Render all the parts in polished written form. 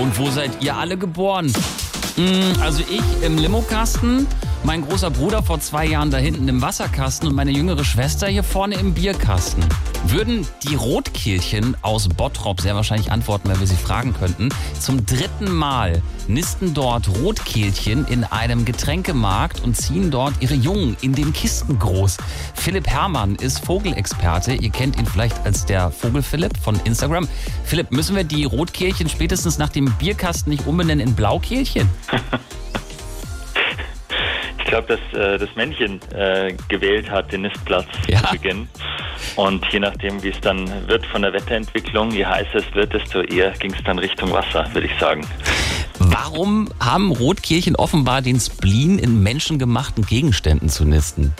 Und wo seid ihr alle geboren? Also ich im Limokasten, mein großer Bruder vor 2 Jahren da hinten im Wasserkasten und meine jüngere Schwester hier vorne im Bierkasten. Würden die Rotkehlchen aus Bottrop sehr wahrscheinlich antworten, wenn wir sie fragen könnten. Zum 3. Mal nisten dort Rotkehlchen in einem Getränkemarkt und ziehen dort ihre Jungen in den Kisten groß. Philipp Herrmann ist Vogelexperte. Ihr kennt ihn vielleicht als der Vogel-Philipp von Instagram. Philipp, müssen wir die Rotkehlchen spätestens nach dem Bierkasten nicht umbenennen in Blaukehlchen? Ich glaube, dass das Männchen gewählt hat, den Nistplatz zu Beginn. Und je nachdem, wie es dann wird von der Wetterentwicklung, je heißer es wird, desto eher ging es dann Richtung Wasser, würde ich sagen. Warum haben Rotkehlchen offenbar den Spleen in menschengemachten Gegenständen zu nisten?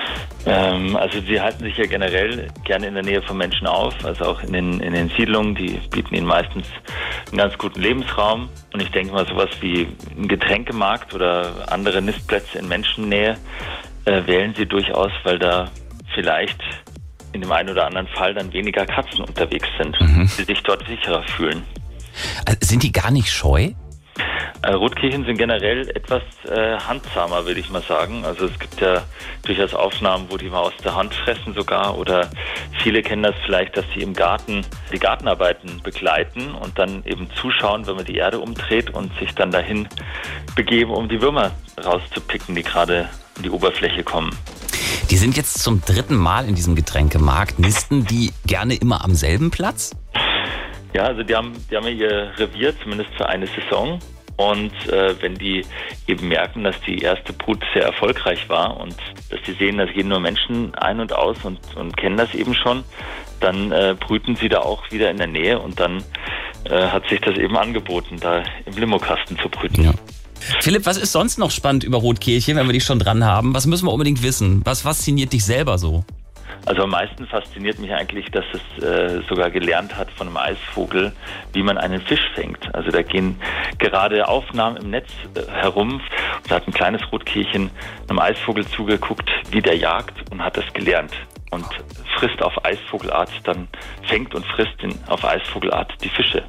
Also sie halten sich ja generell gerne in der Nähe von Menschen auf, also auch in den Siedlungen, die bieten ihnen meistens einen ganz guten Lebensraum. Und ich denke mal, sowas wie ein Getränkemarkt oder andere Nistplätze in Menschennähe wählen sie durchaus, weil da vielleicht in dem einen oder anderen Fall dann weniger Katzen unterwegs sind, die sich dort sicherer fühlen. Also sind die gar nicht scheu? Rotkehlchen sind generell etwas handsamer, würde ich mal sagen. Also es gibt ja durchaus Aufnahmen, wo die mal aus der Hand fressen sogar, oder viele kennen das vielleicht, dass sie im Garten die Gartenarbeiten begleiten und dann eben zuschauen, wenn man die Erde umdreht und sich dann dahin begeben, um die Würmer rauszupicken, die gerade an die Oberfläche kommen. Die sind jetzt zum 3. Mal in diesem Getränkemarkt. Nisten die gerne immer am selben Platz? Ja, also die haben ja ihr Revier, zumindest für eine Saison. Und wenn die eben merken, dass die erste Brut sehr erfolgreich war und dass die sehen, da gehen nur Menschen ein und aus und kennen das eben schon, dann brüten sie da auch wieder in der Nähe und dann hat sich das eben angeboten, da im Limokasten zu brüten. Ja. Philipp, was ist sonst noch spannend über Rotkehlchen, wenn wir dich schon dran haben? Was müssen wir unbedingt wissen? Was fasziniert dich selber so? Also am meisten fasziniert mich eigentlich, dass es sogar gelernt hat von einem Eisvogel, wie man einen Fisch fängt. Also da gehen gerade Aufnahmen im Netz herum. Und da hat ein kleines Rotkehlchen einem Eisvogel zugeguckt, wie der jagt, und hat das gelernt. Und frisst auf Eisvogelart, dann fängt und frisst auf Eisvogelart die Fische.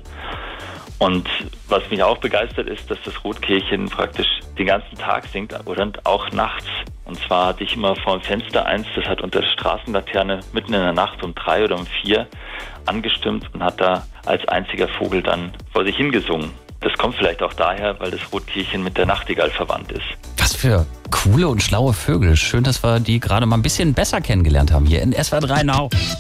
Und was mich auch begeistert ist, dass das Rotkehlchen praktisch den ganzen Tag singt oder auch nachts. Und zwar hatte ich immer vor dem Fenster eins, das hat unter der Straßenlaterne mitten in der Nacht um 3 oder um 4 angestimmt und hat da als einziger Vogel dann vor sich hingesungen. Das kommt vielleicht auch daher, weil das Rotkehlchen mit der Nachtigall verwandt ist. Was für coole und schlaue Vögel. Schön, dass wir die gerade mal ein bisschen besser kennengelernt haben hier in SWR 3 Now.